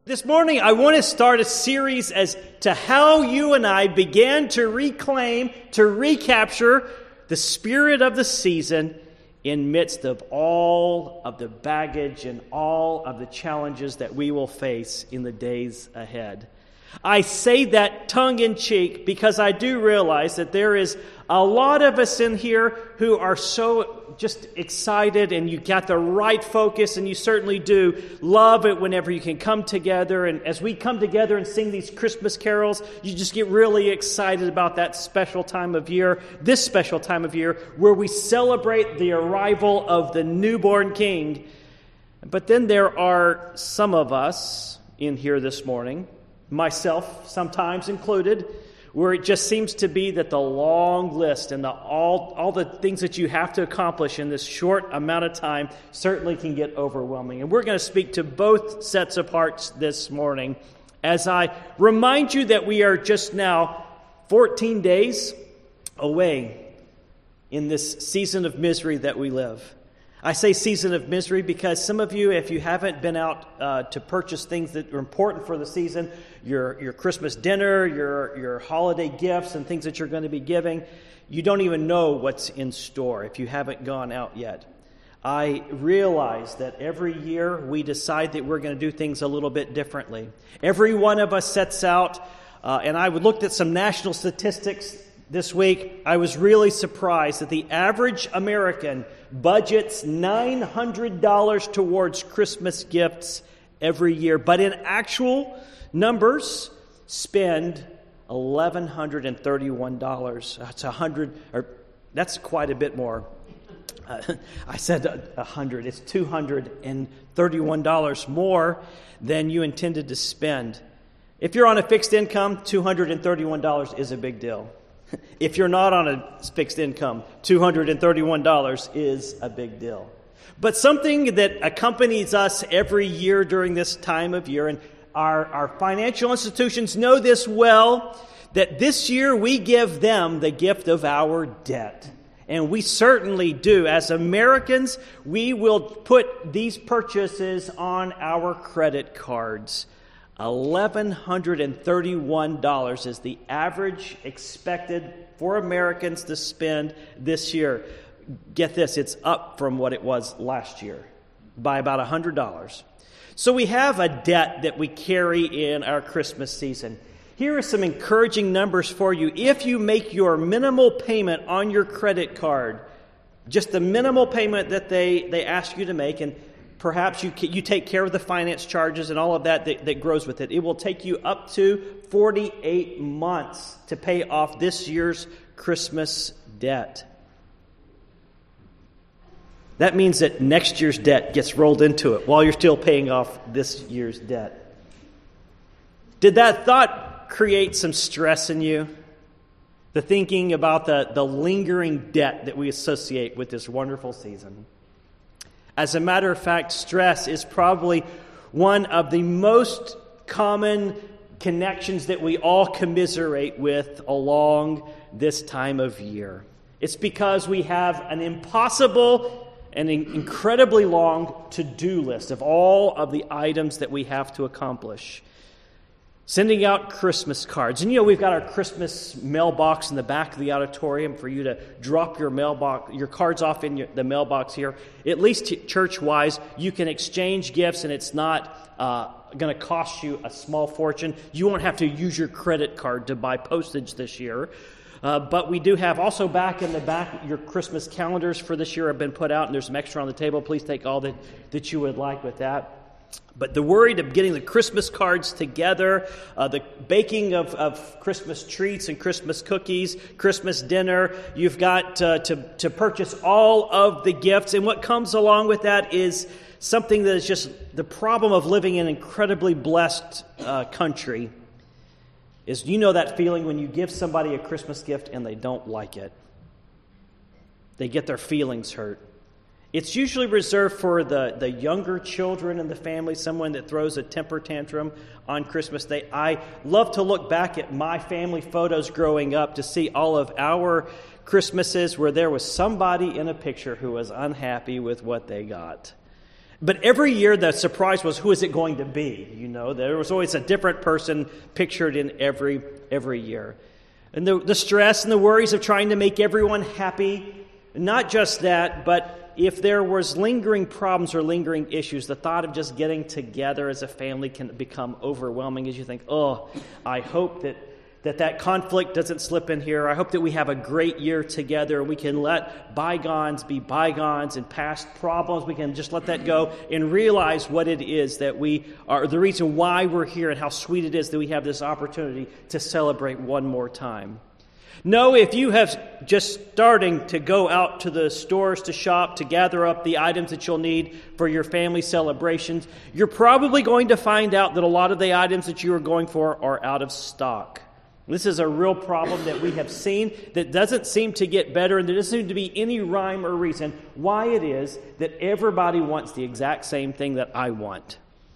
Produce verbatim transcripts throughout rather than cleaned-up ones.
This morning, I want to start a series as to how you and I began to reclaim, to recapture the spirit of the season in midst of all of the baggage and all of the challenges that we will face in the days ahead. I say that tongue-in-cheek because I do realize that there is a lot of us in here who are so just excited, and you got the right focus, and you certainly do love it whenever you can come together. And as we come together and sing these Christmas carols, you just get really excited about that special time of year, this special time of year, where we celebrate the arrival of the newborn King. But then there are some of us in here this morning, myself sometimes included, where it just seems to be that the long list and the all all the things that you have to accomplish in this short amount of time certainly can get overwhelming. And we're going to speak to both sets of hearts this morning as I remind you that we are just now fourteen days away in this season of misery that we live. I say season of misery because some of you, if you haven't been out uh, to purchase things that are important for the season, your your Christmas dinner, your your holiday gifts, and things that you're going to be giving, you don't even know what's in store if you haven't gone out yet. I realize that every year we decide that we're going to do things a little bit differently. Every one of us sets out, uh, and I looked at some national statistics this week. I was really surprised that the average American budgets nine hundred dollars towards Christmas gifts every year, but in actual numbers, spend one thousand one hundred thirty-one dollars. That's a hundred, or that's quite a bit more. Uh, I said a, a hundred. It's two hundred thirty-one dollars more than you intended to spend. If you're on a fixed income, two hundred thirty-one dollars is a big deal. If you're not on a fixed income, two hundred thirty-one dollars is a big deal. But something that accompanies us every year during this time of year, and our, our financial institutions know this well, that this year we give them the gift of our debt. And we certainly do. As Americans, we will put these purchases on our credit cards. one thousand one hundred thirty-one dollars is the average expected for Americans to spend this year. Get this, it's up from what it was last year by about one hundred dollars. So we have a debt that we carry in our Christmas season. Here are some encouraging numbers for you. If you make your minimal payment on your credit card, just the minimal payment that they, they ask you to make, and perhaps you you take care of the finance charges and all of that, that that grows with it. It will take you up to forty-eight months to pay off this year's Christmas debt. That means that next year's debt gets rolled into it while you're still paying off this year's debt. Did that thought create some stress in you? The thinking about the, the lingering debt that we associate with this wonderful season. As a matter of fact, stress is probably one of the most common connections that we all commiserate with along this time of year. It's because we have an impossible and incredibly long to-do list of all of the items that we have to accomplish. Sending out Christmas cards. And you know, we've got our Christmas mailbox in the back of the auditorium for you to drop your mailbox, your cards off in your, the mailbox here. At least t- church-wise, you can exchange gifts, and it's not uh, going to cost you a small fortune. You won't have to use your credit card to buy postage this year. Uh, but we do have also back in the back, your Christmas calendars for this year have been put out, and there's some extra on the table. Please take all that, that you would like with that. But the worry of getting the Christmas cards together, uh, the baking of, of Christmas treats and Christmas cookies, Christmas dinner, you've got uh, to, to purchase all of the gifts. And what comes along with that is something that is just the problem of living in an incredibly blessed uh, country. Is you know that feeling when you give somebody a Christmas gift and they don't like it. They get their feelings hurt. It's usually reserved for the, the younger children in the family, someone that throws a temper tantrum on Christmas Day. I love to look back at my family photos growing up to see all of our Christmases where there was somebody in a picture who was unhappy with what they got. But every year the surprise was, who is it going to be? You know, there was always a different person pictured in every every year. And the, the stress and the worries of trying to make everyone happy, not just that, but if there was lingering problems or lingering issues, the thought of just getting together as a family can become overwhelming as you think, oh, I hope that that, that conflict doesn't slip in here. I hope that we have a great year together and we can let bygones be bygones and past problems. We can just let that go and realize what it is that we are, the reason why we're here and how sweet it is that we have this opportunity to celebrate one more time. No, if you have just starting to go out to the stores to shop, to gather up the items that you'll need for your family celebrations, you're probably going to find out that a lot of the items that you are going for are out of stock. This is a real problem that we have seen that doesn't seem to get better, and there doesn't seem to be any rhyme or reason why it is that everybody wants the exact same thing that I want.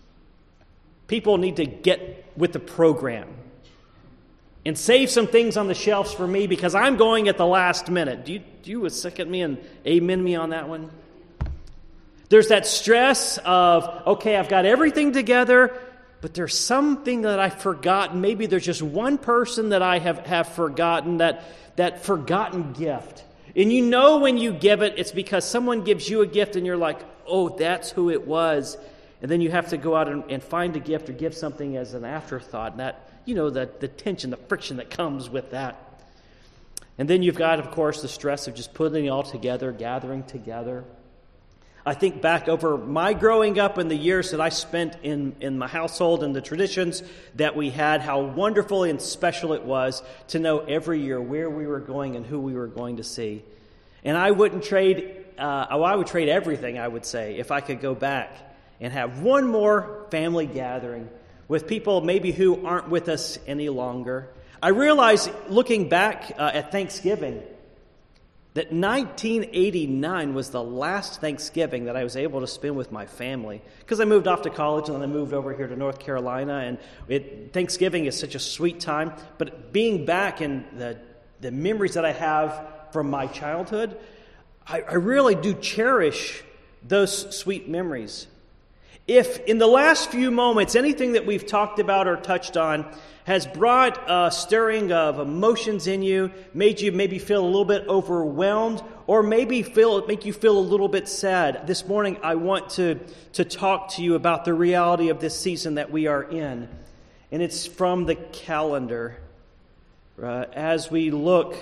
People need to get with the program and save some things on the shelves for me because I'm going at the last minute. Do you, do you second me and amen me on that one? There's that stress of, okay, I've got everything together, but there's something that I've forgotten. Maybe there's just one person that I have, have forgotten, that, that forgotten gift. And you know when you give it, it's because someone gives you a gift and you're like, oh, that's who it was. And then you have to go out and, and find a gift or give something as an afterthought. And that, you know, the, the tension, the friction that comes with that. And then you've got, of course, the stress of just putting it all together, gathering together. I think back over my growing up and the years that I spent in, in my household and the traditions that we had, how wonderful and special it was to know every year where we were going and who we were going to see. And I wouldn't trade, uh, oh, I would trade everything, I would say, if I could go back and have one more family gathering with people maybe who aren't with us any longer. I realize, looking back uh, at Thanksgiving, that nineteen eighty-nine was the last Thanksgiving that I was able to spend with my family. Because I moved off to college and then I moved over here to North Carolina. And it, Thanksgiving is such a sweet time. But being back in the, the memories that I have from my childhood, I, I really do cherish those sweet memories. If in the last few moments, anything that we've talked about or touched on has brought a stirring of emotions in you, made you maybe feel a little bit overwhelmed, or maybe feel make you feel a little bit sad, this morning I want to, to talk to you about the reality of this season that we are in. And it's from the calendar. Uh, as we look,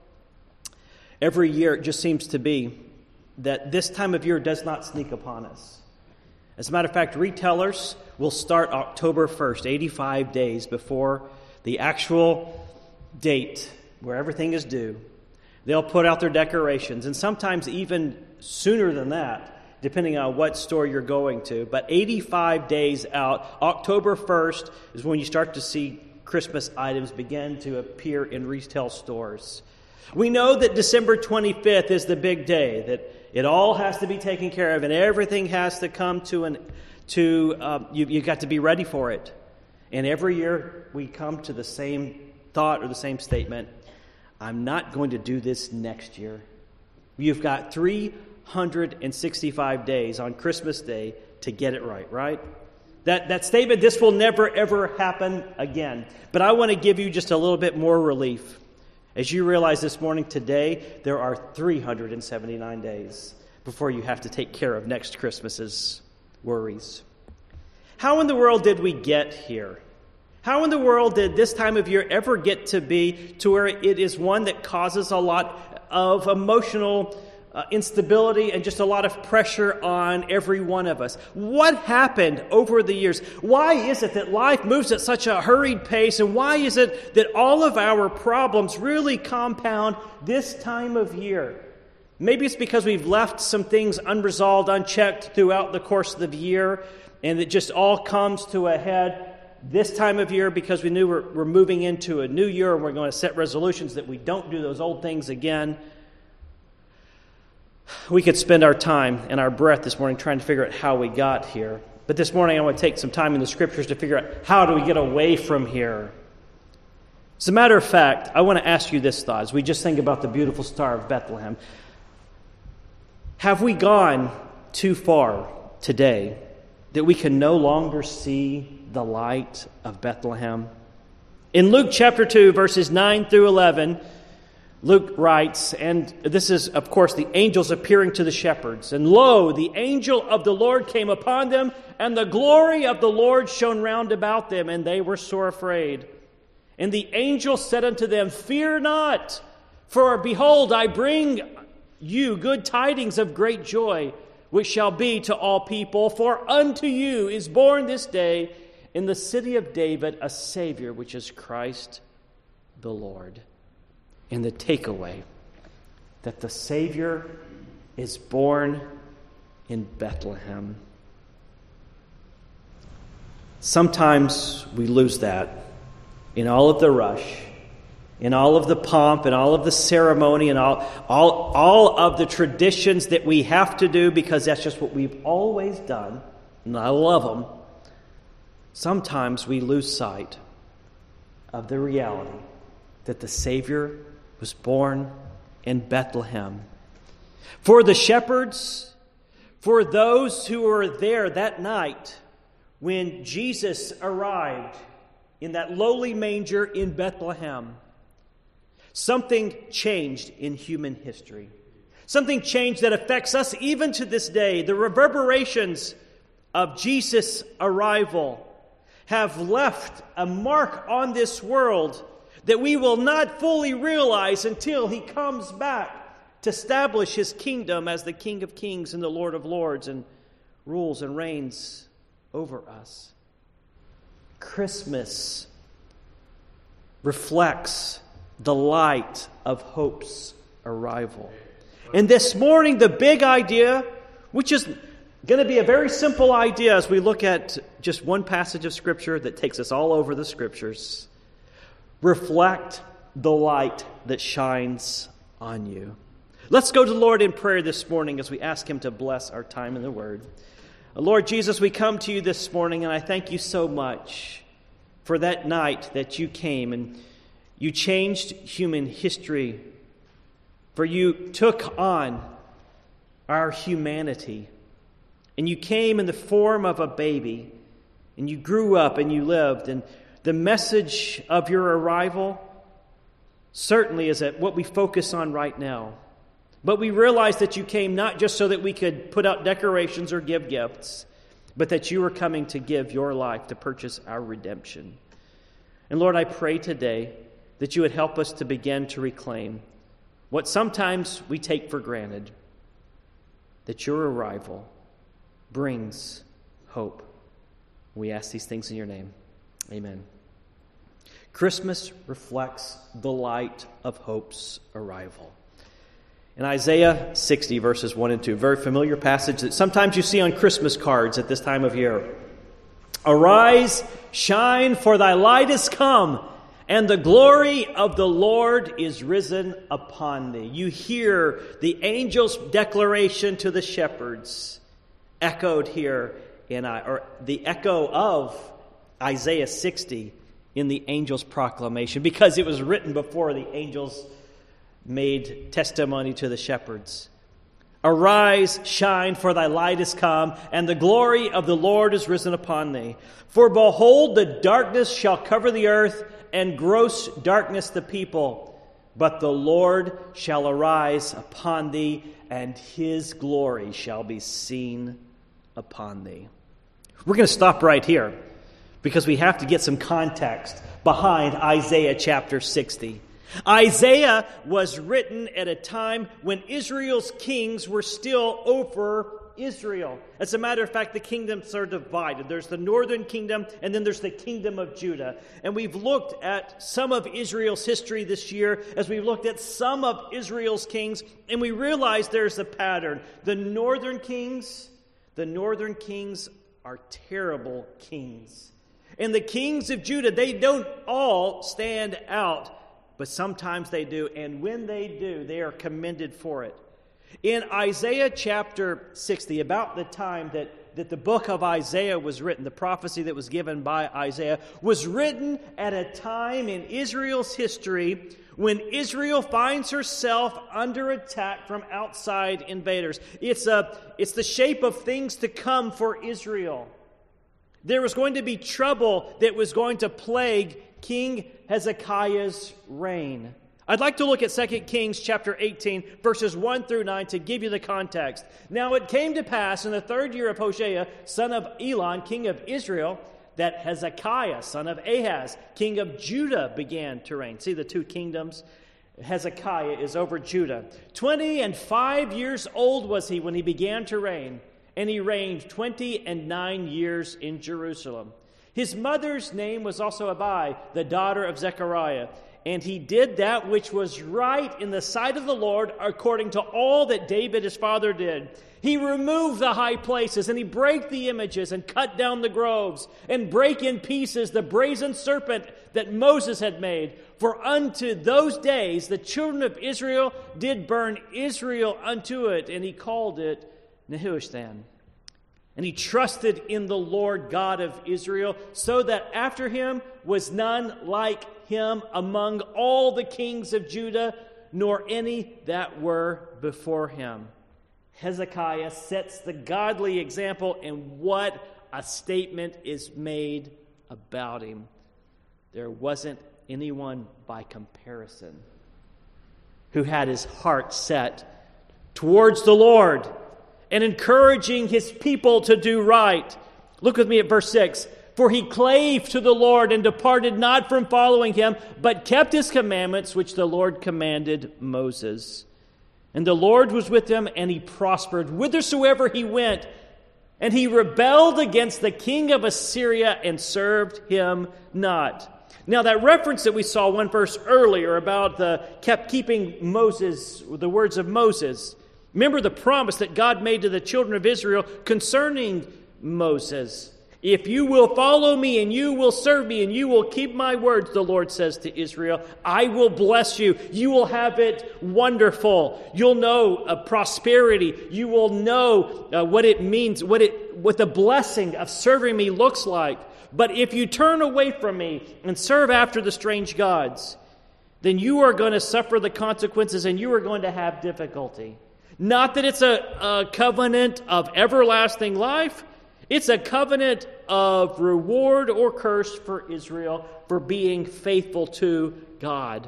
every year it just seems to be that this time of year does not sneak upon us. As a matter of fact, retailers will start October first, eighty-five days before the actual date where everything is due. They'll put out their decorations, and sometimes even sooner than that, depending on what store you're going to. But eighty-five days out, October first is when you start to see Christmas items begin to appear in retail stores. We know that December twenty-fifth is the big day, that it all has to be taken care of and everything has to come to an, to, um, you, you got to be ready for it. And every year we come to the same thought or the same statement, I'm not going to do this next year. You've got three hundred sixty-five days on Christmas Day to get it right, right? That, that statement, this will never ever happen again. But I want to give you just a little bit more relief. As you realize this morning, today, there are three hundred seventy-nine days before you have to take care of next Christmas's worries. How in the world did we get here? How in the world did this time of year ever get to be to where it is one that causes a lot of emotional uh, instability and just a lot of pressure on every one of us? What happened over the years? Why is it that life moves at such a hurried pace? And why is it that all of our problems really compound this time of year? Maybe it's because we've left some things unresolved, unchecked throughout the course of the year, and it just all comes to a head this time of year because we knew we're, we're moving into a new year and we're going to set resolutions that we don't do those old things again. We could spend our time and our breath this morning trying to figure out how we got here. But this morning I want to take some time in the Scriptures to figure out how do we get away from here. As a matter of fact, I want to ask you this thought as we just think about the beautiful Star of Bethlehem. Have we gone too far today that we can no longer see the light of Bethlehem? In Luke chapter two, verses nine through eleven, Luke writes, and this is, of course, the angels appearing to the shepherds. And lo, the angel of the Lord came upon them, and the glory of the Lord shone round about them, and they were sore afraid. And the angel said unto them, Fear not, for behold, I bring you good tidings of great joy, which shall be to all people. For unto you is born this day in the city of David a Savior, which is Christ the Lord. And the takeaway, that the Savior is born in Bethlehem. Sometimes we lose that in all of the rush, in all of the pomp, and all of the ceremony, and all, all, all of the traditions that we have to do because that's just what we've always done, and I love them. Sometimes we lose sight of the reality that the Savior was born in Bethlehem. For the shepherds, for those who were there that night when Jesus arrived in that lowly manger in Bethlehem, something changed in human history. Something changed that affects us even to this day. The reverberations of Jesus' arrival have left a mark on this world that we will not fully realize until he comes back to establish his kingdom as the King of Kings and the Lord of Lords and rules and reigns over us. Christmas reflects the light of hope's arrival. And this morning, the big idea, which is going to be a very simple idea as we look at just one passage of Scripture that takes us all over the Scriptures. Reflect the light that shines on you. Let's go to the Lord in prayer this morning as we ask him to bless our time in the Word. Lord Jesus, we come to you this morning, and I thank you so much for that night that you came and you changed human history. For you took on our humanity, and you came in the form of a baby, and you grew up and you lived, and the message of your arrival certainly is at what we focus on right now. But we realize that you came not just so that we could put out decorations or give gifts, but that you were coming to give your life to purchase our redemption. And Lord, I pray today that you would help us to begin to reclaim what sometimes we take for granted, that your arrival brings hope. We ask these things in your name. Amen. Christmas reflects the light of hope's arrival. In Isaiah sixty, verses one and two, very familiar passage that sometimes you see on Christmas cards at this time of year. Arise, shine, for thy light is come, and the glory of the Lord is risen upon thee. You hear the angel's declaration to the shepherds echoed here in or the echo of Isaiah sixty in the angel's proclamation, because it was written before the angels made testimony to the shepherds. Arise, shine, for thy light is come, and the glory of the Lord is risen upon thee. For behold, the darkness shall cover the earth, and gross darkness the people. But the Lord shall arise upon thee, and his glory shall be seen upon thee. We're going to stop right here, because we have to get some context behind Isaiah chapter sixty. Isaiah was written at a time when Israel's kings were still over Israel. As a matter of fact, the kingdoms are divided. There's the northern kingdom, and then there's the kingdom of Judah. And we've looked at some of Israel's history this year as we've looked at some of Israel's kings, and we realize there's a pattern. The northern kings, the northern kings are terrible kings. And the kings of Judah, they don't all stand out, but sometimes they do. And when they do, they are commended for it. In Isaiah chapter sixty, about the time that that, that the book of Isaiah was written, the prophecy that was given by Isaiah, was written at a time in Israel's history when Israel finds herself under attack from outside invaders. It's, a, it's the shape of things to come for Israel. There was going to be trouble that was going to plague King Hezekiah's reign. I'd like to look at Second Kings chapter eighteen, verses one through nine, to give you the context. Now it came to pass in the third year of Hoshea, son of Elon, king of Israel, that Hezekiah, son of Ahaz, king of Judah, began to reign. See the two kingdoms? Hezekiah is over Judah. Twenty and five years old was he when he began to reign, and he reigned twenty and nine years in Jerusalem. His mother's name was also Abi, the daughter of Zechariah. And he did that which was right in the sight of the Lord, according to all that David his father did. He removed the high places, and he brake the images, and cut down the groves, and brake in pieces the brazen serpent that Moses had made. For unto those days the children of Israel did burn Israel unto it, and he called it Nehushtan. And he trusted in the Lord God of Israel, so that after him was none like him among all the kings of Judah, nor any that were before him. Hezekiah sets the godly example, and what a statement is made about him. There wasn't anyone by comparison who had his heart set towards the Lord and encouraging his people to do right. Look with me at verse six. For he clave to the Lord and departed not from following him, but kept his commandments which the Lord commanded Moses. And the Lord was with him, and he prospered whithersoever he went. And he rebelled against the king of Assyria and served him not. Now that reference that we saw one verse earlier about the kept keeping Moses, the words of Moses. Remember the promise that God made to the children of Israel concerning Moses. If you will follow me and you will serve me and you will keep my words, the Lord says to Israel, I will bless you. You will have it wonderful. You'll know uh, prosperity. You will know uh, what it means, what it, what the blessing of serving me looks like. But if you turn away from me and serve after the strange gods, then you are going to suffer the consequences and you are going to have difficulty. Not that it's a, a covenant of everlasting life. It's a covenant of reward or curse for Israel for being faithful to God.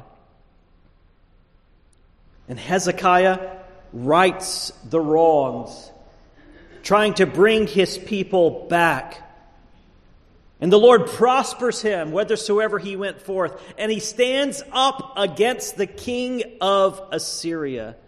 And Hezekiah rights the wrongs, trying to bring his people back. And the Lord prospers him whithersoever he went forth. And he stands up against the king of Assyria.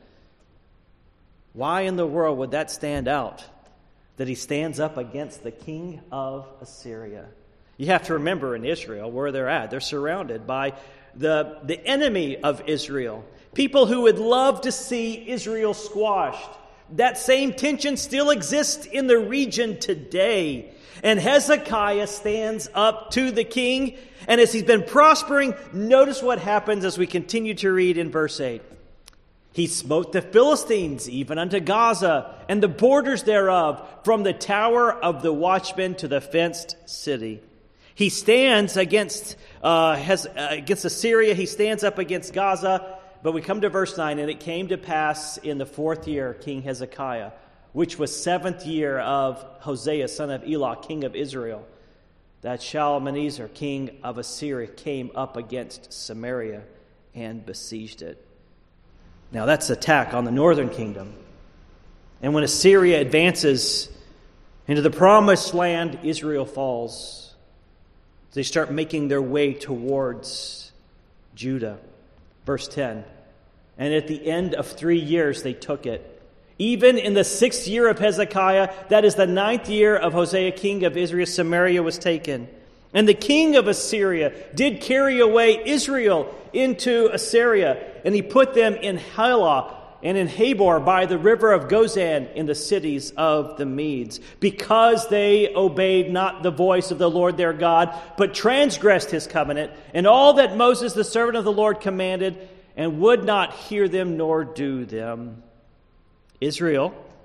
Why in the world would that stand out? That he stands up against the king of Assyria. You have to remember in Israel where they're at. They're surrounded by the, the enemy of Israel. People who would love to see Israel squashed. That same tension still exists in the region today. And Hezekiah stands up to the king. And as he's been prospering, notice what happens as we continue to read in verse eight. He smote the Philistines, even unto Gaza, and the borders thereof, from the tower of the watchman to the fenced city. He stands against uh, has, uh, against Assyria. He stands up against Gaza. But we come to verse nine, and it came to pass in the fourth year, King Hezekiah, which was seventh year of Hosea, son of Elah, king of Israel, that Shalmaneser, king of Assyria, came up against Samaria and besieged it. Now that's attack on the northern kingdom. And when Assyria advances into the promised land, Israel falls. They start making their way towards Judah. Verse ten. And at the end of three years they took it. Even in the sixth year of Hezekiah, that is the ninth year of Hosea, king of Israel, Samaria was taken. And the king of Assyria did carry away Israel into Assyria, and he put them in Halah and in Habor by the river of Gozan in the cities of the Medes, because they obeyed not the voice of the Lord their God, but transgressed his covenant, and all that Moses the servant of the Lord commanded, and would not hear them nor do them. Israel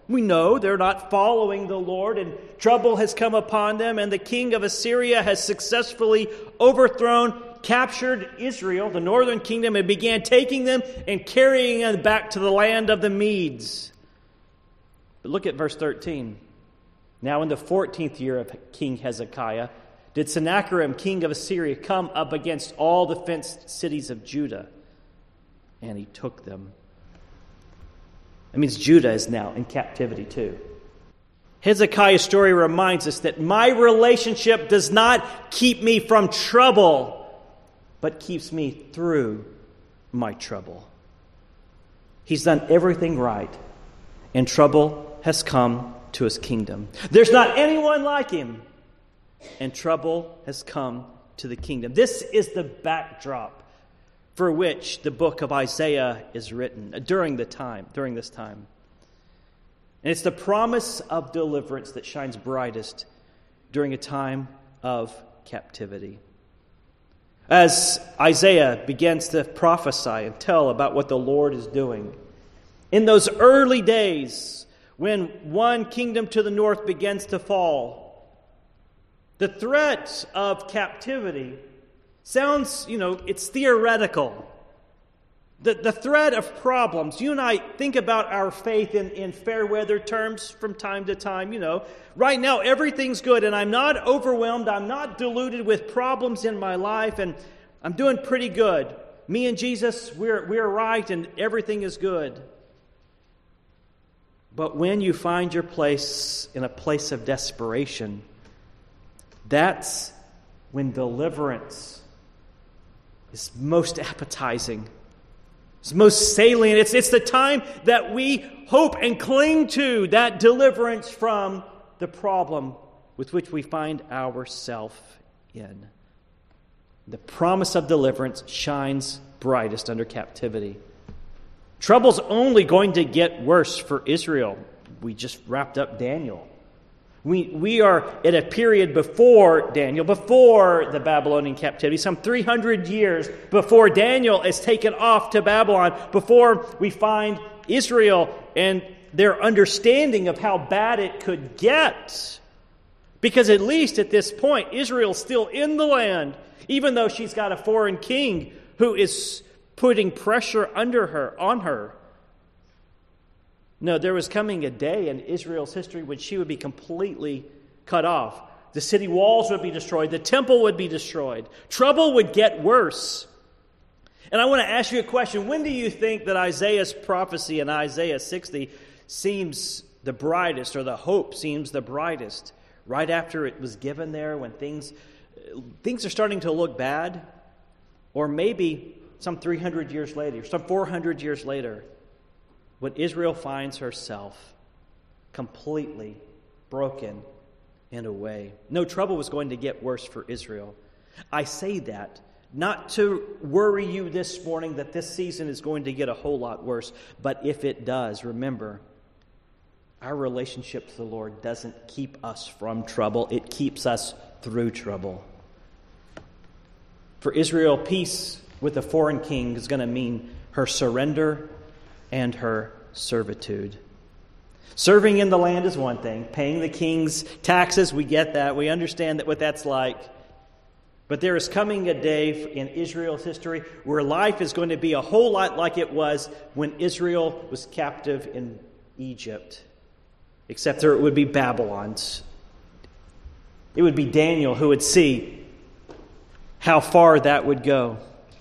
We know they're not following the Lord, and trouble has come upon them, and the king of Assyria has successfully overthrown, captured Israel, the northern kingdom, and began taking them and carrying them back to the land of the Medes. But look at verse thirteen. Now in the fourteenth year of King Hezekiah, did Sennacherib, king of Assyria, come up against all the fenced cities of Judah, and he took them. That means Judah is now in captivity too. Hezekiah's story reminds us that my relationship does not keep me from trouble, but keeps me through my trouble. He's done everything right, and trouble has come to his kingdom. There's not anyone like him, and trouble has come to the kingdom. This is the backdrop for which the book of Isaiah is written during the time, during this time. And it's the promise of deliverance that shines brightest during a time of captivity. As Isaiah begins to prophesy and tell about what the Lord is doing, in those early days when one kingdom to the north begins to fall, the threat of captivity sounds, you know, it's theoretical. The, the threat of problems. You and I think about our faith in, in fair weather terms from time to time. You know, right now everything's good and I'm not overwhelmed. I'm not diluted with problems in my life and I'm doing pretty good. Me and Jesus, we're, we're right and everything is good. But when you find your place in a place of desperation, that's when deliverance is most appetizing. It's most salient. It's, it's the time that we hope and cling to that deliverance from the problem with which we find ourselves in. The promise of deliverance shines brightest under captivity. Trouble's only going to get worse for Israel. We just wrapped up Daniel. We, we are at a period before Daniel, before the Babylonian captivity, some three hundred years before Daniel is taken off to Babylon, before we find Israel and their understanding of how bad it could get. Because at least at this point, Israel's still in the land, even though she's got a foreign king who is putting pressure under her, on her. No, there was coming a day in Israel's history when she would be completely cut off. The city walls would be destroyed. The temple would be destroyed. Trouble would get worse. And I want to ask you a question. When do you think that Isaiah's prophecy in Isaiah sixty seems the brightest, or the hope seems the brightest? Right after it was given there, when things, things are starting to look bad? Or maybe some three hundred years later, some four hundred years later, when Israel finds herself completely broken and away. No, trouble was going to get worse for Israel. I say that not to worry you this morning that this season is going to get a whole lot worse, but if it does, remember, our relationship to the Lord doesn't keep us from trouble. It keeps us through trouble. For Israel, peace with a foreign king is going to mean her surrender and her servitude. Serving in the land is one thing. Paying the king's taxes, we get that. We understand that what that's like. But there is coming a day in Israel's history where life is going to be a whole lot like it was when Israel was captive in Egypt. Except there it would be Babylon's. It would be Daniel who would see how far that would go.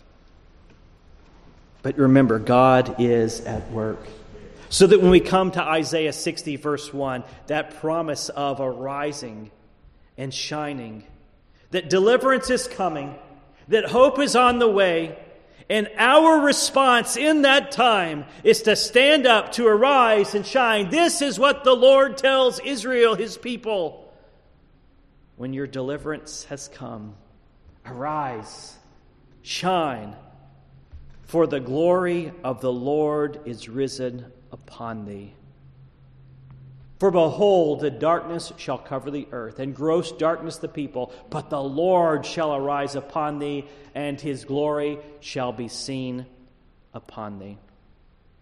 But remember, God is at work. So that when we come to Isaiah sixty, verse one, that promise of arising and shining, that deliverance is coming, that hope is on the way, and our response in that time is to stand up, to arise and shine. This is what the Lord tells Israel, his people. When your deliverance has come, arise, shine, for the glory of the Lord is risen upon thee. For behold, the darkness shall cover the earth, and gross darkness the people, but the Lord shall arise upon thee, and his glory shall be seen upon thee.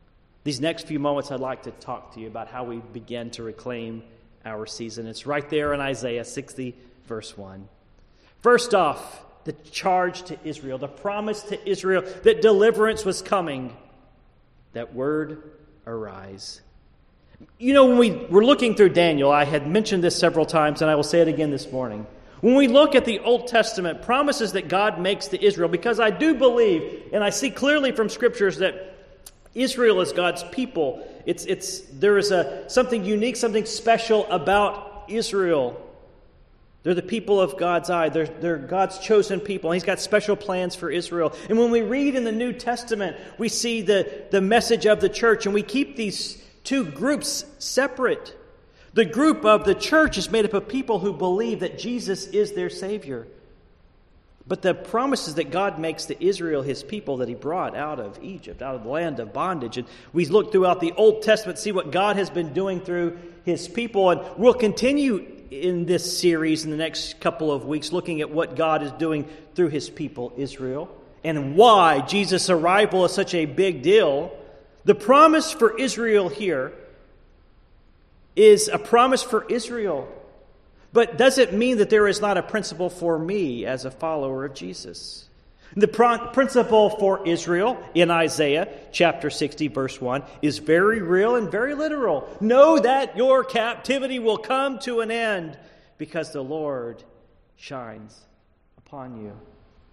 these next few moments, I'd like to talk to you about how we begin to reclaim our season. It's right there in Isaiah sixty, verse one. First off, the charge to Israel, the promise to Israel that deliverance was coming. That word, arise. You know, when we were looking through Daniel, I had mentioned this several times, and I will say it again this morning. When we look at the Old Testament promises that God makes to Israel, because I do believe, and I see clearly from Scriptures that Israel is God's people. It's it's there is a something unique, something special about Israel. They're the people of God's eye. They're, they're God's chosen people. And He's got special plans for Israel. And when we read in the New Testament, we see the, the message of the church, and we keep these two groups separate. The group of the church is made up of people who believe that Jesus is their Savior. But the promises that God makes to Israel, His people, that He brought out of Egypt, out of the land of bondage. And we look throughout the Old Testament, see what God has been doing through His people. And we'll continue in this series in the next couple of weeks, looking at what God is doing through His people, Israel, and why Jesus' arrival is such a big deal. The promise for Israel here is a promise for Israel. But does it mean that there is not a principle for me as a follower of Jesus? The principle for Israel in Isaiah chapter sixty, verse one, is very real and very literal. Know that your captivity will come to an end because the Lord shines upon you.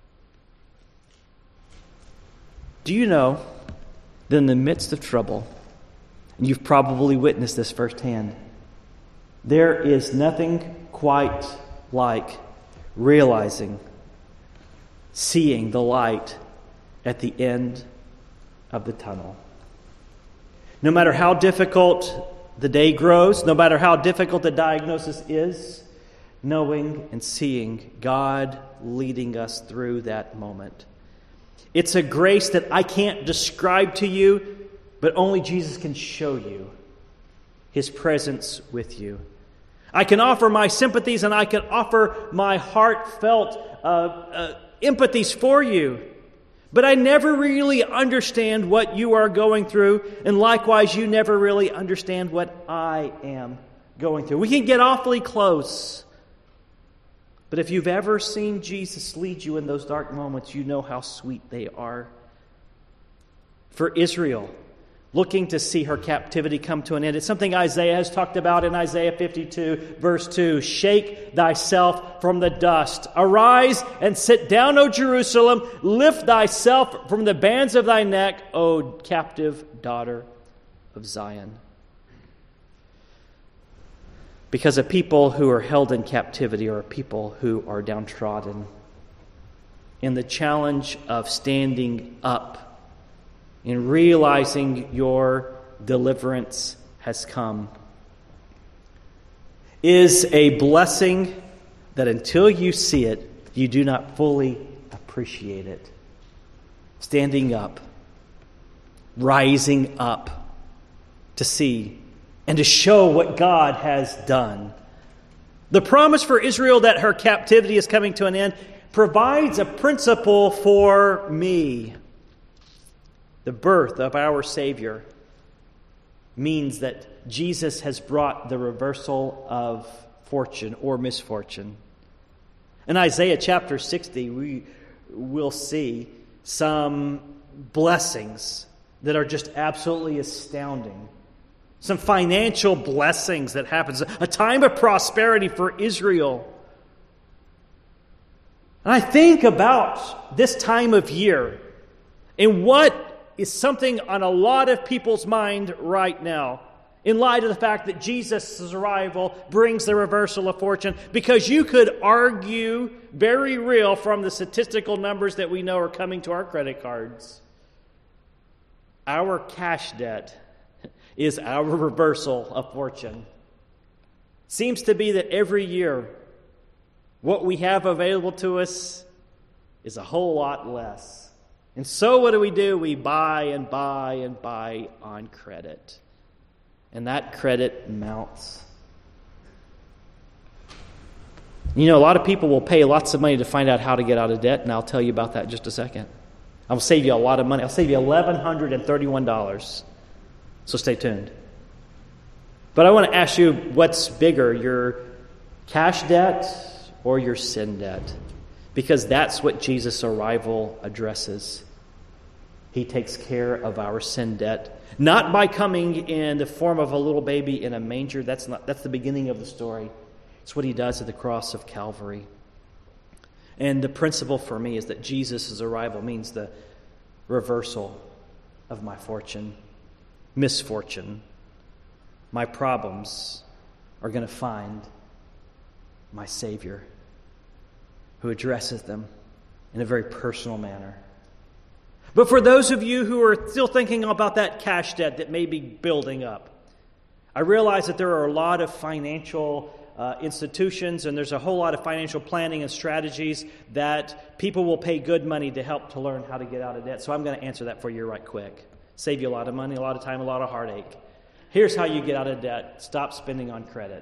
Do you know that in the midst of trouble, and you've probably witnessed this firsthand, there is nothing quite like realizing, seeing the light at the end of the tunnel. No matter how difficult the day grows, no matter how difficult the diagnosis is, knowing and seeing God leading us through that moment. It's a grace that I can't describe to you, but only Jesus can show you. His presence with you. I can offer my sympathies and I can offer my heartfelt uh, uh, empathies for you. But I never really understand what you are going through, and likewise you never really understand what I am going through. We can get awfully close. But if you've ever seen Jesus lead you in those dark moments, you know how sweet they are. For Israel, looking to see her captivity come to an end. It's something Isaiah has talked about in Isaiah fifty-two, verse two. Shake thyself from the dust. Arise and sit down, O Jerusalem. Lift thyself from the bands of thy neck, O captive daughter of Zion. Because a people who are held in captivity are a people who are downtrodden. And the challenge of standing up and realizing your deliverance has come is a blessing that until you see it, you do not fully appreciate it. Standing up, rising up to see and to show what God has done. The promise for Israel that her captivity is coming to an end provides a principle for me. The birth of our Savior means that Jesus has brought the reversal of fortune or misfortune. In Isaiah chapter sixty, we will see some blessings that are just absolutely astounding. Some financial blessings that happens. A time of prosperity for Israel. And I think about this time of year and what is something on a lot of people's mind right now, in light of the fact that Jesus' arrival brings the reversal of fortune. Because you could argue very real from the statistical numbers that we know are coming to our credit cards. Our cash debt is our reversal of fortune. Seems to be that every year what we have available to us is a whole lot less. And so what do we do? We buy and buy and buy on credit. And that credit mounts. You know, a lot of people will pay lots of money to find out how to get out of debt, and I'll tell you about that in just a second. I'll save you a lot of money. I'll save you one thousand one hundred thirty-one dollars. So stay tuned. But I want to ask you, what's bigger, your cash debt or your sin debt? Because that's what Jesus' arrival addresses. He takes care of our sin debt, not by coming in the form of a little baby in a manger. That's not that's the beginning of the story. It's what he does at the cross of Calvary. And the principle for me is that Jesus' arrival means the reversal of my fortune, misfortune. My problems are going to find my Savior who addresses them in a very personal manner. But for those of you who are still thinking about that cash debt that may be building up, I realize that there are a lot of financial uh, institutions and there's a whole lot of financial planning and strategies that people will pay good money to help to learn how to get out of debt. So I'm going to answer that for you right quick. Save you a lot of money, a lot of time, a lot of heartache. Here's how you get out of debt. Stop spending on credit.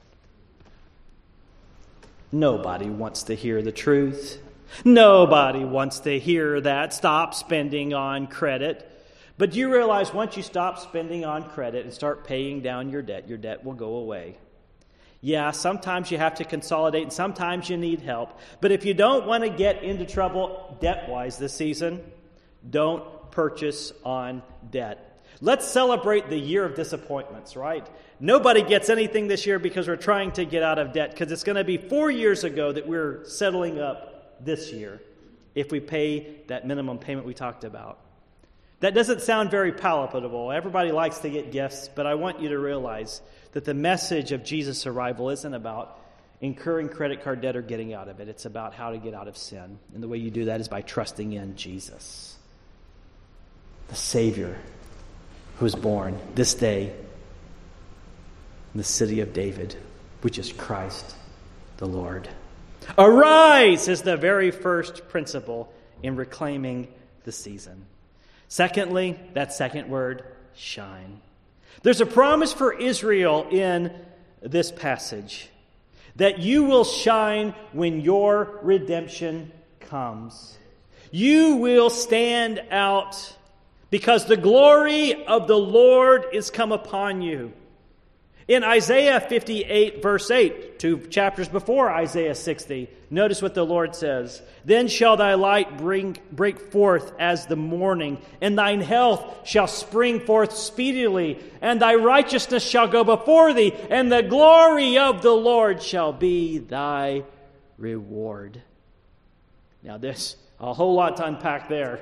Nobody wants to hear the truth. Nobody wants to hear that. Stop spending on credit. But do you realize once you stop spending on credit and start paying down your debt, your debt will go away? Yeah, sometimes you have to consolidate and sometimes you need help. But if you don't want to get into trouble debt-wise this season, don't purchase on debt. Let's celebrate the year of disappointments, right? Nobody gets anything this year because we're trying to get out of debt, because it's going to be four years ago that we're settling up this year if we pay that minimum payment we talked about. That doesn't sound very palatable. Everybody likes to get gifts, but I want you to realize that the message of Jesus' arrival isn't about incurring credit card debt or getting out of it. It's about how to get out of sin. And the way you do that is by trusting in Jesus, the Savior who was born this day in the city of David, which is Christ the Lord. Arise is the very first principle in reclaiming the season. Secondly, that second word, shine. There's a promise for Israel in this passage that you will shine when your redemption comes. You will stand out because the glory of the Lord is come upon you. In Isaiah fifty-eight, verse eight, two chapters before Isaiah sixty, notice what the Lord says. Then shall thy light bring, break forth as the morning, and thine health shall spring forth speedily, and thy righteousness shall go before thee, and the glory of the Lord shall be thy reward. Now there's a whole lot to unpack there.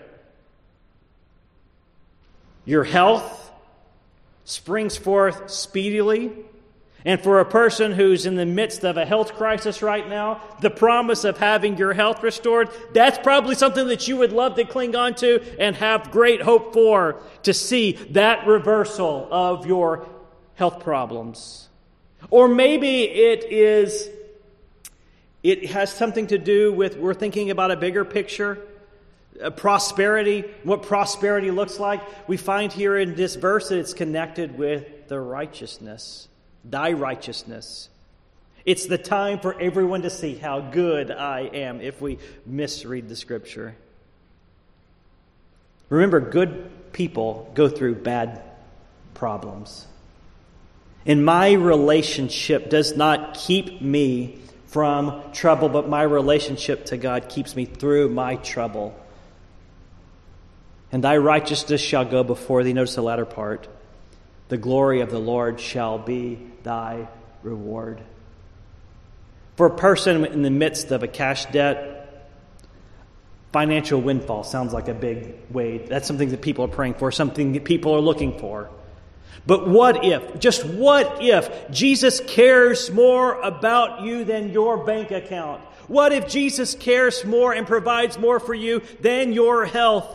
Your health springs forth speedily. And for a person who's in the midst of a health crisis right now, the promise of having your health restored, that's probably something that you would love to cling on to and have great hope for, to see that reversal of your health problems. Or maybe it is, it has something to do with, we're thinking about a bigger picture. Uh, prosperity, what prosperity looks like. We find here in this verse that it's connected with the righteousness, thy righteousness. It's the time for everyone to see how good I am if we misread the scripture. Remember, good people go through bad problems. And my relationship does not keep me from trouble, but my relationship to God keeps me through my trouble. And thy righteousness shall go before thee. Notice the latter part. The glory of the Lord shall be thy reward. For a person in the midst of a cash debt, financial windfall sounds like a big weight. That's something that people are praying for, something that people are looking for. But what if, just what if Jesus cares more about you than your bank account? What if Jesus cares more and provides more for you than your health?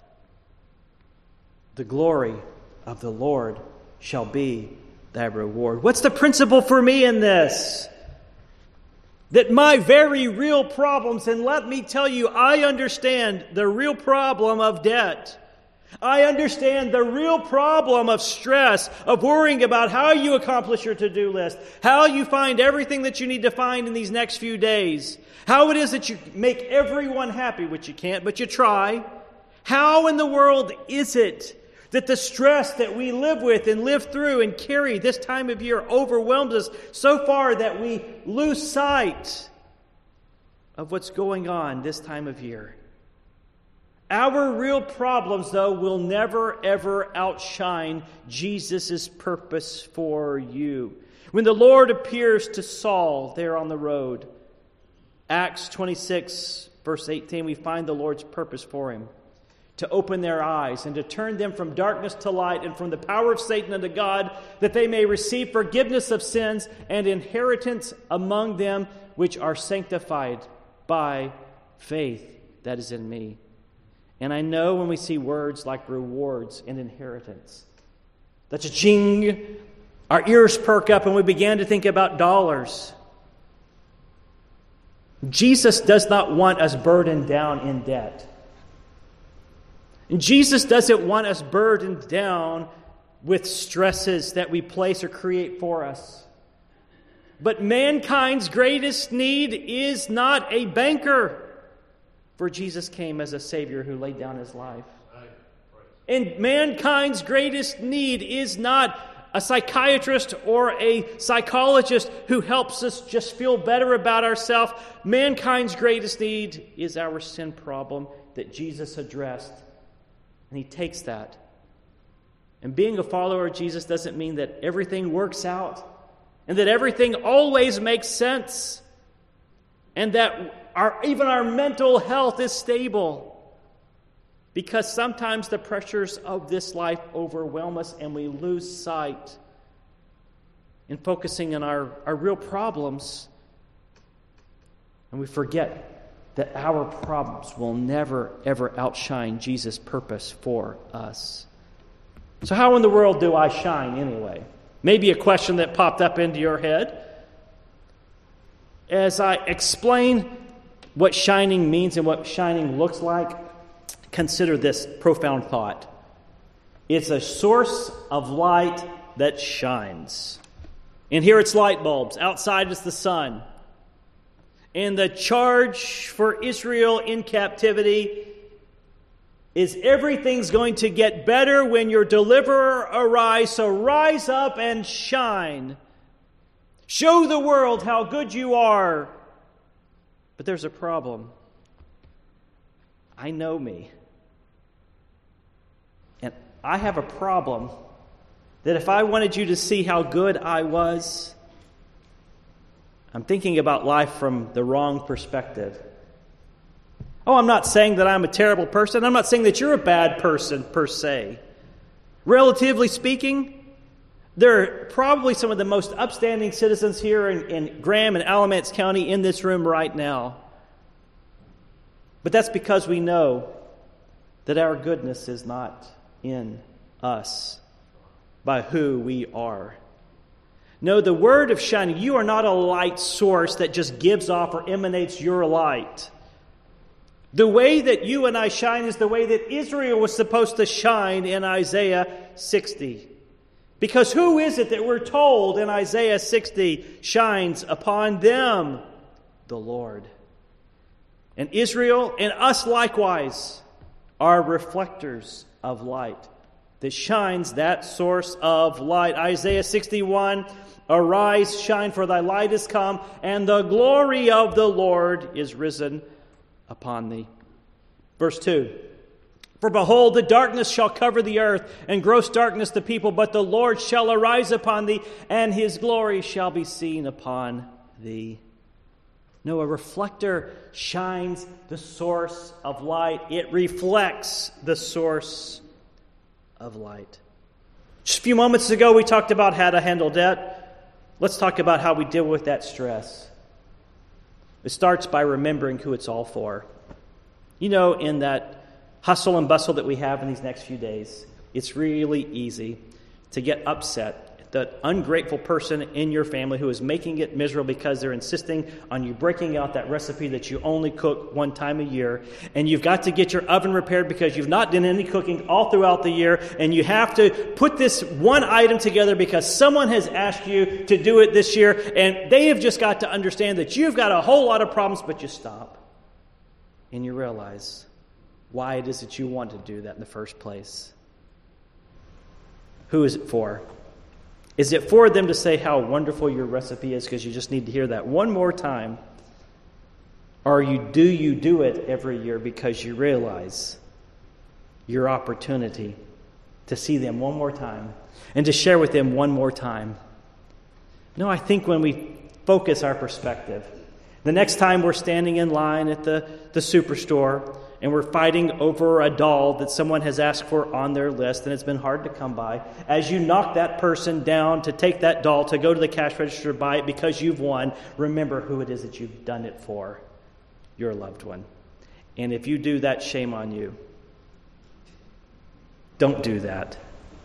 The glory of the Lord shall be thy reward. What's the principle for me in this? That my very real problems, and let me tell you, I understand the real problem of debt. I understand the real problem of stress, of worrying about how you accomplish your to-do list, how you find everything that you need to find in these next few days, how it is that you make everyone happy, which you can't, but you try. How in the world is it That the stress that we live with and live through and carry this time of year overwhelms us so far that we lose sight of what's going on this time of year. Our real problems, though, will never, ever outshine Jesus' purpose for you. When the Lord appears to Saul there on the road, Acts twenty-six, verse eighteen, we find the Lord's purpose for him. To open their eyes and to turn them from darkness to light and from the power of Satan unto God, that they may receive forgiveness of sins and inheritance among them which are sanctified by faith that is in me. And I know when we see words like rewards and inheritance, that's a ching, our ears perk up and we begin to think about dollars. Jesus does not want us burdened down in debt. And Jesus doesn't want us burdened down with stresses that we place or create for us. But mankind's greatest need is not a banker, for Jesus came as a Savior who laid down his life. And mankind's greatest need is not a psychiatrist or a psychologist who helps us just feel better about ourselves. Mankind's greatest need is our sin problem that Jesus addressed. And he takes that. And being a follower of Jesus doesn't mean that everything works out and that everything always makes sense and that our, even our mental health is stable. Because sometimes the pressures of this life overwhelm us and we lose sight in focusing on our, our real problems. And we forget that our problems will never, ever outshine Jesus' purpose for us. So how in the world do I shine anyway? Maybe a question that popped up into your head. As I explain what shining means and what shining looks like, consider this profound thought. It's a source of light that shines. And here it's light bulbs. Outside is the sun. And the charge for Israel in captivity is everything's going to get better when your deliverer arrives. So rise up and shine. Show the world how good you are. But there's a problem. I know me. And I have a problem that if I wanted you to see how good I was, I'm thinking about life from the wrong perspective. Oh, I'm not saying that I'm a terrible person. I'm not saying that you're a bad person per se. Relatively speaking, there are probably some of the most upstanding citizens here in, in Graham and Alamance County in this room right now. But that's because we know that our goodness is not in us, by who we are. No, the word of shining, you are not a light source that just gives off or emanates your light. The way that you and I shine is the way that Israel was supposed to shine in Isaiah sixty. Because who is it that we're told in Isaiah sixty shines upon them? The Lord. And Israel and us likewise are reflectors of light that shines that source of light. Isaiah sixty-one, arise, shine, for thy light is come, and the glory of the Lord is risen upon thee. Verse two, for behold, the darkness shall cover the earth, and gross darkness the people, but the Lord shall arise upon thee, and his glory shall be seen upon thee. No, a reflector shines the source of light. It reflects the source of light. Just a few moments ago, we talked about how to handle debt. Let's talk about how we deal with that stress. It starts by remembering who it's all for. You know, in that hustle and bustle that we have in these next few days, it's really easy to get upset at that ungrateful person in your family who is making it miserable because they're insisting on you breaking out that recipe that you only cook one time a year. And you've got to get your oven repaired because you've not done any cooking all throughout the year. And you have to put this one item together because someone has asked you to do it this year. And they have just got to understand that you've got a whole lot of problems, but you stop. And you realize why it is that you want to do that in the first place. Who is it for? Is it for them to say how wonderful your recipe is because you just need to hear that one more time? Or you do you do it every year because you realize your opportunity to see them one more time and to share with them one more time? No, I think when we focus our perspective, the next time we're standing in line at the, the superstore and we're fighting over a doll that someone has asked for on their list and it's been hard to come by, as you knock that person down to take that doll, to go to the cash register to buy it because you've won, remember who it is that you've done it for, your loved one. And if you do that, shame on you. Don't do that.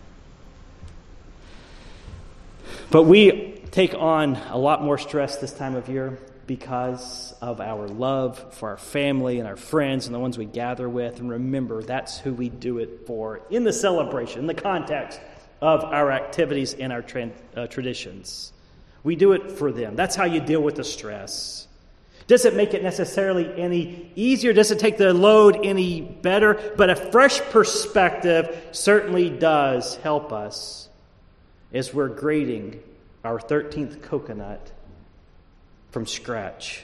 But we take on a lot more stress this time of year because of our love for our family and our friends and the ones we gather with. And remember, that's who we do it for in the celebration, in the context of our activities and our tra- uh, traditions. We do it for them. That's how you deal with the stress. Does it make it necessarily any easier? Does it take the load any better? But a fresh perspective certainly does help us as we're grating our thirteenth coconut from scratch.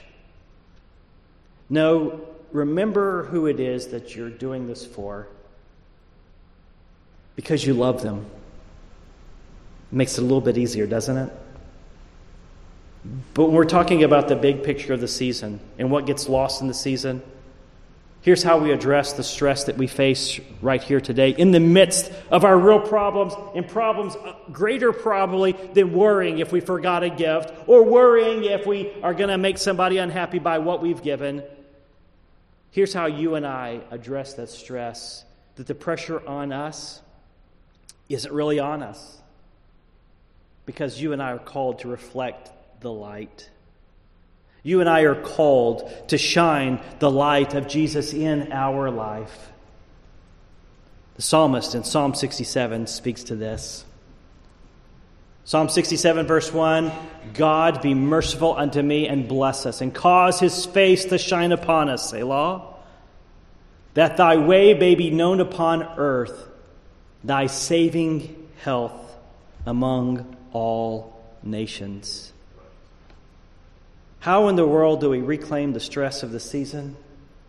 No, remember who it is that you're doing this for, because you love them. It makes it a little bit easier, doesn't it? But when we're talking about the big picture of the season and what gets lost in the season, here's how we address the stress that we face right here today in the midst of our real problems, and problems greater probably than worrying if we forgot a gift or worrying if we are going to make somebody unhappy by what we've given. Here's how you and I address that stress, that the pressure on us isn't really on us, because you and I are called to reflect the light. You and I are called to shine the light of Jesus in our life. The psalmist in Psalm sixty-seven speaks to this. Psalm sixty-seven, verse one, God be merciful unto me and bless us, and cause his face to shine upon us, Selah. That thy way may be known upon earth, thy saving health among all nations. How in the world do we reclaim the stress of the season?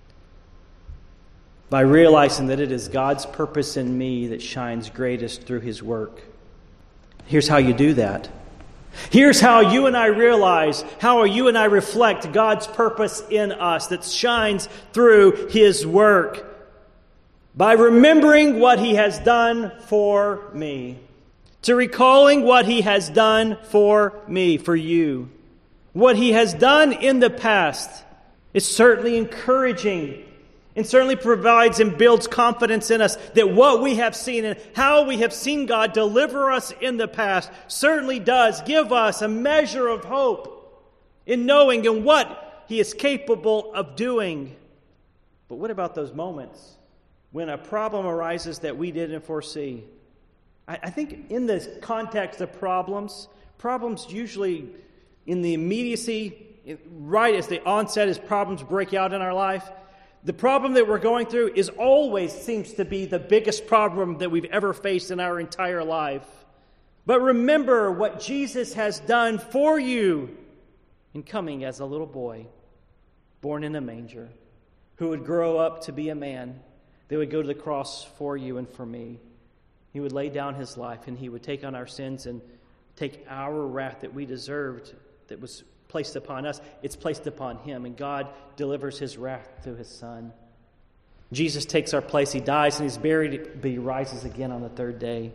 By realizing that it is God's purpose in me that shines greatest through his work. Here's how you do that. Here's how you and I realize, how you and I reflect God's purpose in us that shines through his work. By remembering what he has done for me. To recalling what he has done for me, for you. What he has done in the past is certainly encouraging and certainly provides and builds confidence in us that what we have seen and how we have seen God deliver us in the past certainly does give us a measure of hope in knowing in what he is capable of doing. But what about those moments when a problem arises that we didn't foresee? I, I think in the context of problems, problems usually in the immediacy, right as the onset, as problems break out in our life, the problem that we're going through is always seems to be the biggest problem that we've ever faced in our entire life. But remember what Jesus has done for you in coming as a little boy, born in a manger, who would grow up to be a man that would go to the cross for you and for me. He would lay down his life, and he would take on our sins and take our wrath that we deserved, that was placed upon us. It's placed upon him, and God delivers his wrath through his Son. Jesus takes our place. He dies and he's buried, but he rises again on the third day.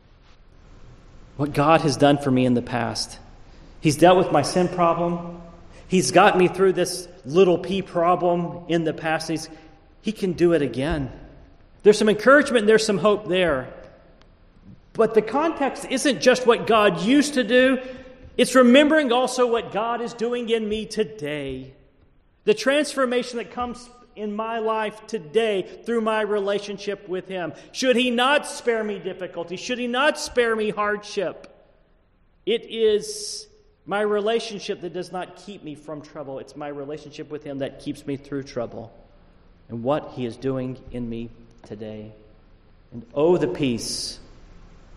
What God has done for me in the past. He's dealt with my sin problem. He's got me through this little p problem in the past. He's, he can do it again. There's some encouragement and there's some hope there. But the context isn't just what God used to do. It's remembering also what God is doing in me today. The transformation that comes in my life today through my relationship with him. Should he not spare me difficulty? Should he not spare me hardship? It is my relationship that does not keep me from trouble. It's my relationship with him that keeps me through trouble. And what he is doing in me today. And oh, the peace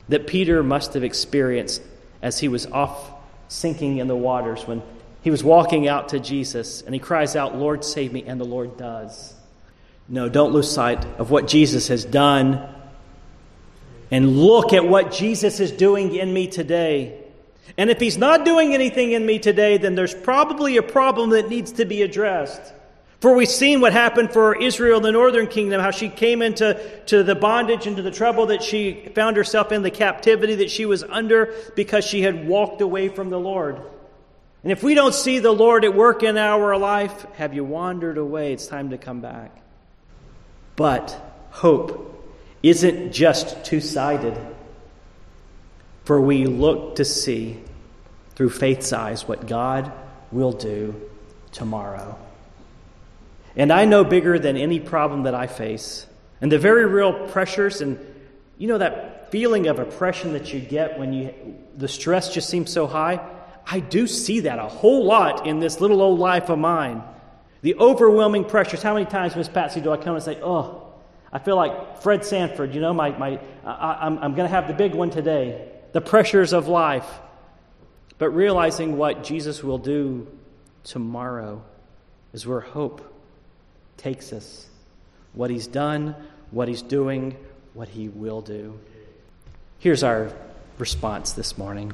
that Peter must have experienced as he was off sinking in the waters when he was walking out to Jesus and he cries out, "Lord, save me," and the Lord does. No, don't lose sight of what Jesus has done, and look at what Jesus is doing in me today. And if he's not doing anything in me today, then there's probably a problem that needs to be addressed. For we've seen what happened for Israel, the northern kingdom, how she came into to the bondage, into the trouble that she found herself in, the captivity that she was under because she had walked away from the Lord. And if we don't see the Lord at work in our life, have you wandered away? It's time to come back. But hope isn't just two-sided. For we look to see through faith's eyes what God will do tomorrow. And I know bigger than any problem that I face. And the very real pressures, and you know that feeling of oppression that you get when you the stress just seems so high? I do see that a whole lot in this little old life of mine. The overwhelming pressures. How many times, Miss Patsy, do I come and say, "Oh, I feel like Fred Sanford, you know, my my I, I'm I'm going to have the big one today." The pressures of life. But realizing what Jesus will do tomorrow is where hope takes us. What he's done, what he's doing, what he will do. Here's our response this morning.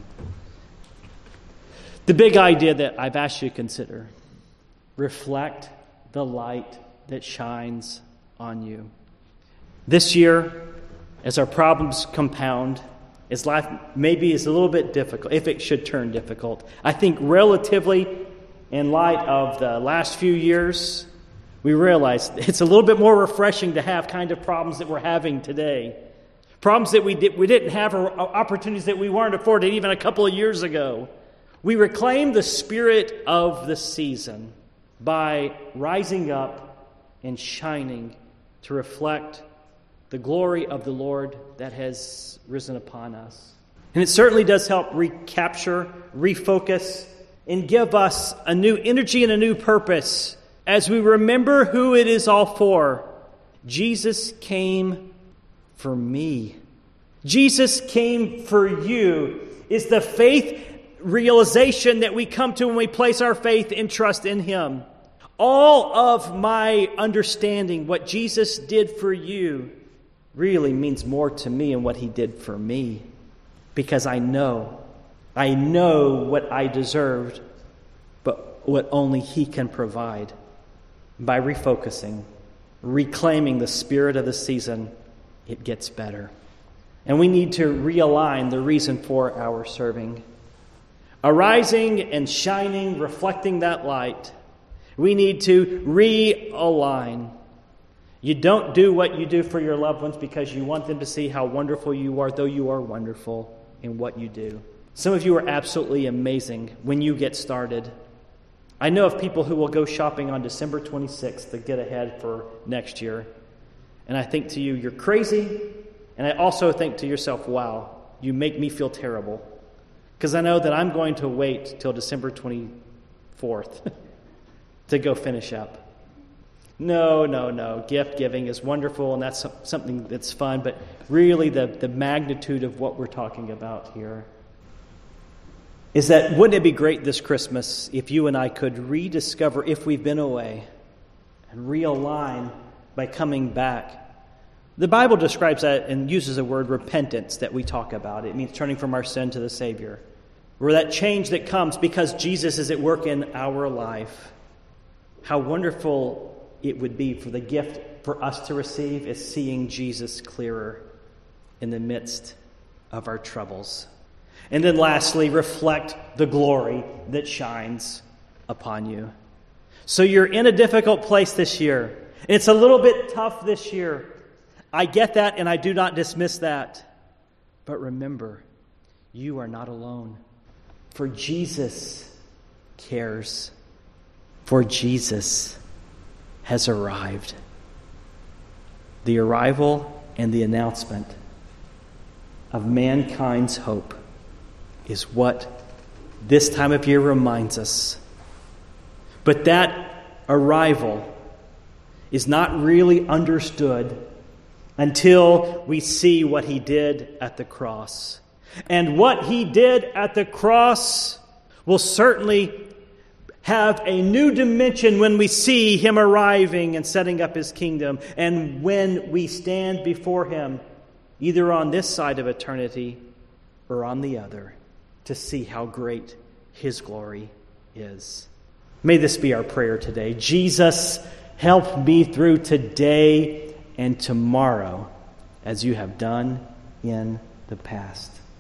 The big idea that I've asked you to consider. Reflect the light that shines on you. This year, as our problems compound, as life maybe is a little bit difficult, if it should turn difficult, I think relatively, in light of the last few years, we realize it's a little bit more refreshing to have kind of problems that we're having today. Problems that we, did, we didn't have, or opportunities that we weren't afforded even a couple of years ago. We reclaim the spirit of the season by rising up and shining to reflect the glory of the Lord that has risen upon us. And it certainly does help recapture, refocus, and give us a new energy and a new purpose as we remember who it is all for. Jesus came for me. Jesus came for you. Is the faith realization that we come to when we place our faith and trust in him. All of my understanding, what Jesus did for you, really means more to me than what he did for me. Because I know, I know what I deserved, but what only he can provide. By refocusing, reclaiming the spirit of the season, it gets better. And we need to realign the reason for our serving. Arising and shining, reflecting that light, we need to realign. You don't do what you do for your loved ones because you want them to see how wonderful you are, though you are wonderful in what you do. Some of you are absolutely amazing when you get started. I know of people who will go shopping on December twenty-sixth to get ahead for next year. And I think to you, you're crazy. And I also think to yourself, wow, you make me feel terrible. Because I know that I'm going to wait till December twenty-fourth to go finish up. No, no, no. Gift giving is wonderful, and that's something that's fun, but really the, the magnitude of what we're talking about here is that wouldn't it be great this Christmas if you and I could rediscover, if we've been away, and realign by coming back. The Bible describes that and uses the word repentance that we talk about. It means turning from our sin to the Savior. Or that change that comes because Jesus is at work in our life. How wonderful it would be for the gift for us to receive is seeing Jesus clearer in the midst of our troubles. And then lastly, reflect the glory that shines upon you. So you're in a difficult place this year. It's a little bit tough this year. I get that, and I do not dismiss that. But remember, you are not alone. For Jesus cares. For Jesus has arrived. The arrival and the announcement of mankind's hope is what this time of year reminds us. But that arrival is not really understood until we see what he did at the cross. And what he did at the cross will certainly have a new dimension when we see him arriving and setting up his kingdom, and when we stand before him, either on this side of eternity or on the other, to see how great his glory is. May this be our prayer today. Jesus, help me through today and tomorrow as you have done in the past.